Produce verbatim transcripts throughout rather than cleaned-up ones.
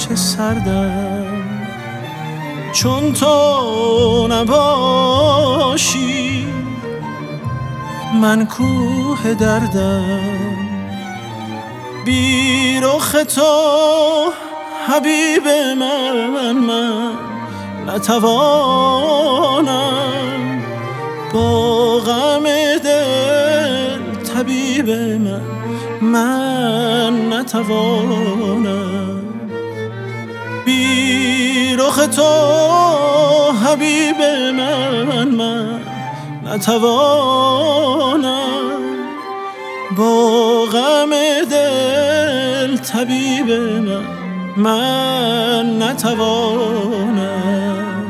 چه سردم، چون تو نباشی من کوه دردم. بی رخ تو حبیب من من نتوانم، با غم دل طبیب من من نتوانم. بی رخ تو حبیب من من نتوانم، با غم دل طبیب من من نتوانم.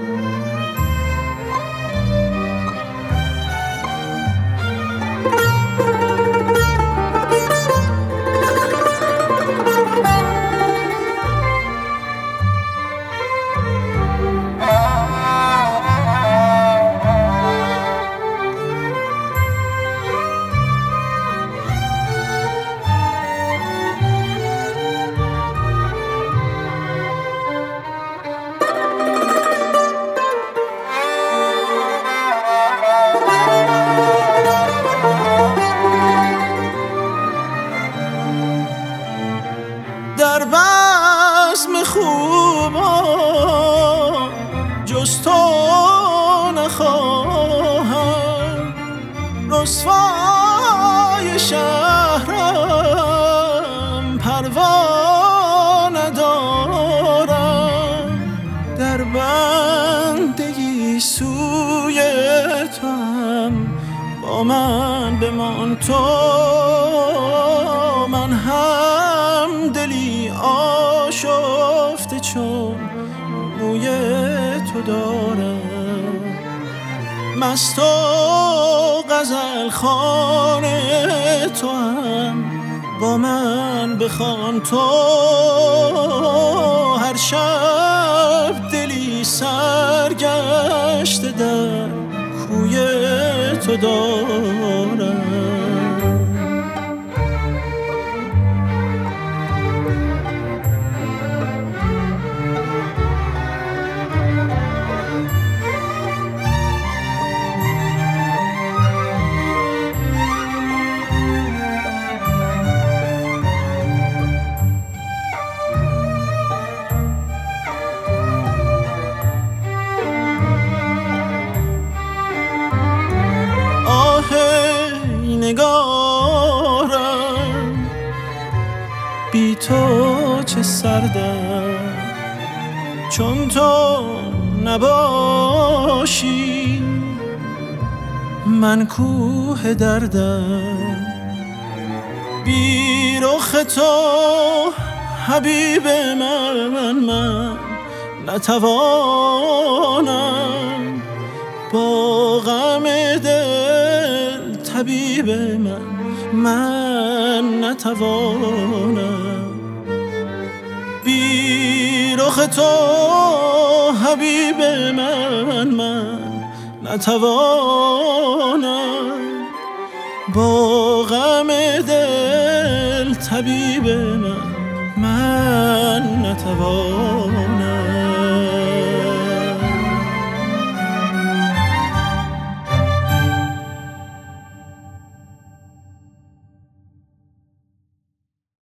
در بزم خوبان جز تو نخواهم، رسوای شهرم پروا ندارم. در بندگی سوی تو هم با من بمان تو، من هم دلی آشفته چون موی تو دارم. مست و غزل خوان تو هم با من بخوان تو، هر شب دلی سرگشته در کوی تو دارم. نگارم بی تو چه سردم، چون تو نباشی من کوه دردم. بی رخ تو حبیب من من نتوانم، با غم دل طبیب من من نتوانم. بی رخ تو حبیب من من نتوانم، با غم دل طبیب من من نتوانم.